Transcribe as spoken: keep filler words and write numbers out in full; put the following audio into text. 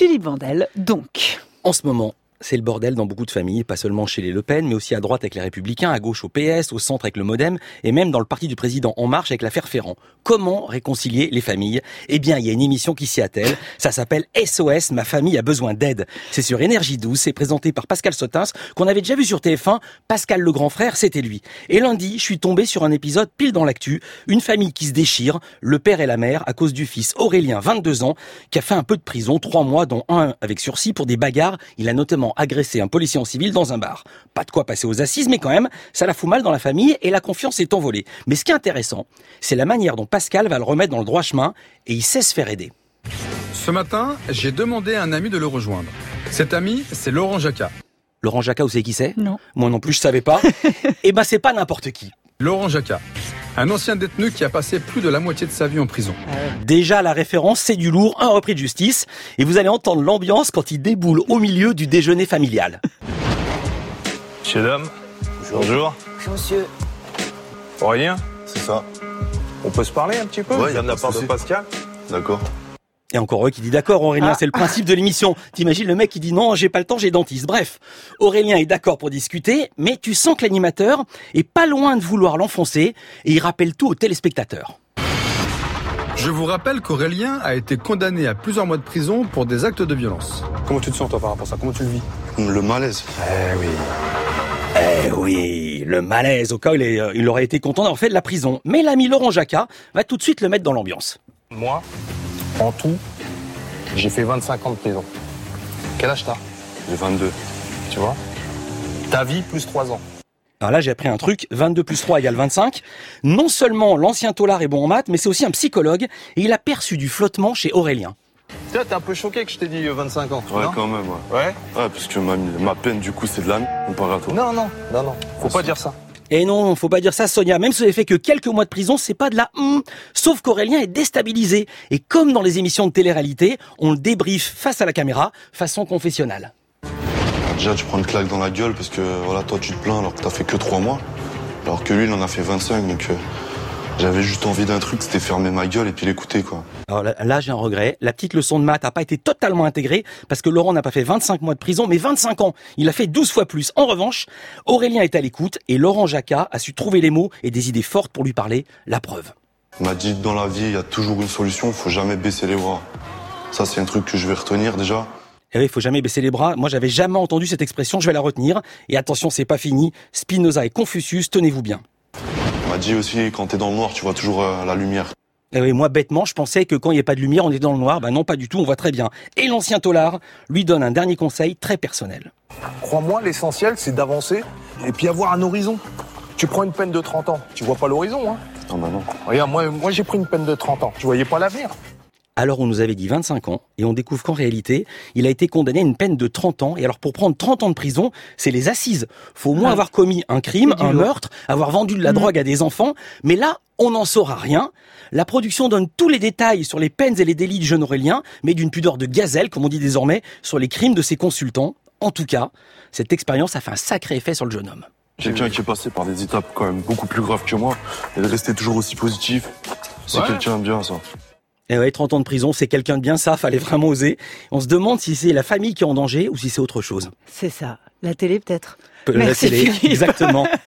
Philippe Vandel, donc. En ce moment, c'est le bordel dans beaucoup de familles, pas seulement chez les Le Pen, mais aussi à droite avec les Républicains, à gauche au P S, au centre avec le Modem, et même dans le parti du président En Marche avec l'affaire Ferrand. Comment réconcilier les familles ? Eh bien, il y a une émission qui s'y attelle, ça s'appelle S O S, ma famille a besoin d'aide. C'est sur Énergie douze, c'est présenté par Pascal Sottins, qu'on avait déjà vu sur T F un, Pascal le grand frère, c'était lui. Et lundi, je suis tombé sur un épisode pile dans l'actu, une famille qui se déchire, le père et la mère, à cause du fils Aurélien, vingt-deux ans, qui a fait un peu de prison, trois mois, dont un avec sursis pour des bagarres. Il a notamment agressé un policier en civil dans un bar. Pas de quoi passer aux assises, mais quand même, ça la fout mal dans la famille et la confiance est envolée. Mais ce qui est intéressant, c'est la manière dont Pascal va le remettre dans le droit chemin et il sait se faire aider. Ce matin, j'ai demandé à un ami de le rejoindre. Cet ami, c'est Laurent Jacquat. Laurent Jacquat, vous savez qui c'est ? Non. Moi non plus, je savais pas. Eh ben, c'est pas n'importe qui. Laurent Jacquat, un ancien détenu qui a passé plus de la moitié de sa vie en prison. Déjà, la référence, c'est du lourd, un repris de justice. Et vous allez entendre l'ambiance quand il déboule au milieu du déjeuner familial. Monsieur, dame. Bonjour. Bonjour, monsieur. Aurélien, C'est ça. on peut se parler un petit peu? Ouais, Je viens de la pas de part de souci. Pascal. D'accord. Et encore eux qui dit d'accord, Aurélien, Ah. c'est le principe de l'émission. T'imagines le mec qui dit non, j'ai pas le temps, j'ai dentiste. Bref, Aurélien est d'accord pour discuter, mais tu sens que l'animateur est pas loin de vouloir l'enfoncer et il rappelle tout aux téléspectateurs. Je vous rappelle qu'Aurélien a été condamné à plusieurs mois de prison pour des actes de violence. Comment tu te sens toi par rapport à ça? Comment tu le vis? Le malaise. Eh oui. Eh oui, le malaise, au cas où il, est, euh, il aurait été content d'avoir fait de la prison. Mais l'ami Laurent Jacquat va tout de suite le mettre dans l'ambiance. Moi, en tout, j'ai fait vingt-cinq ans de prison. Quel âge t'as? J'ai vingt-deux. Tu vois? Ta vie plus trois ans. Alors là, j'ai appris un truc, vingt-deux plus trois égale vingt-cinq. Non seulement l'ancien taulard est bon en maths, mais c'est aussi un psychologue, et il a perçu du flottement chez Aurélien. Tu vois, t'es un peu choqué que je t'ai dit vingt-cinq ans. Ouais, non? quand même, ouais. Ouais? Ouais, parce que ma, ma peine, du coup, c'est de la merde comparé à toi. Non, non, non, non. Faut pas dire ça. Et non, faut pas dire ça, Sonia. Même si vous avez fait que quelques mois de prison, c'est pas de la hum. Sauf qu'Aurélien est déstabilisé. Et comme dans les émissions de télé-réalité, on le débriefe face à la caméra, façon confessionnelle. Déjà, tu prends une claque dans la gueule parce que, voilà, toi, tu te plains alors que t'as fait que trois mois. Alors que lui, il en a fait vingt-cinq, donc euh, j'avais juste envie d'un truc, c'était fermer ma gueule et puis l'écouter, quoi. Alors là, là, j'ai un regret. La petite leçon de maths n'a pas été totalement intégrée parce que Laurent n'a pas fait vingt-cinq mois de prison, mais vingt-cinq ans. Il a fait douze fois plus. En revanche, Aurélien est à l'écoute et Laurent Jacquat a su trouver les mots et des idées fortes pour lui parler. La preuve. Il m'a dit, dans la vie, il y a toujours une solution, faut jamais baisser les bras. Ça, c'est un truc que je vais retenir, déjà. Eh oui, il faut jamais baisser les bras. Moi, j'avais jamais entendu cette expression, je vais la retenir. Et attention, c'est pas fini. Spinoza et Confucius, tenez-vous bien. Il m'a dit aussi, quand t'es dans le noir, tu vois toujours euh, la lumière. Eh oui, moi, bêtement, je pensais que quand il n'y a pas de lumière, on est dans le noir. Ben non, pas du tout, on voit très bien. Et l'ancien taulard lui donne un dernier conseil très personnel. Crois-moi, l'essentiel, c'est d'avancer et puis avoir un horizon. Tu prends une peine de trente ans, tu vois pas l'horizon, hein? Ah bah non. Regarde, moi, moi j'ai pris une peine de trente ans, tu voyais pas l'avenir. Alors on nous avait dit vingt-cinq ans, et on découvre qu'en réalité, il a été condamné à une peine de trente ans. Et alors pour prendre trente ans de prison, c'est les assises. Faut au moins Ah. avoir commis un crime, C'est du un lourd. meurtre, avoir vendu de la Mmh. drogue à des enfants. Mais là, on n'en saura rien. La production donne tous les détails sur les peines et les délits du jeune Aurélien, mais d'une pudeur de gazelle, comme on dit désormais, sur les crimes de ses consultants. En tout cas, cette expérience a fait un sacré effet sur le jeune homme. Quelqu'un qui est passé par des étapes quand même beaucoup plus graves que moi, et de rester toujours aussi positif, c'est Ouais. quelqu'un de bien, ça. Et ouais, trente ans de prison, c'est quelqu'un de bien, ça, fallait vraiment oser. On se demande si c'est la famille qui est en danger ou si c'est autre chose. C'est ça. La télé, peut-être. La Merci, télé, Philippe. exactement.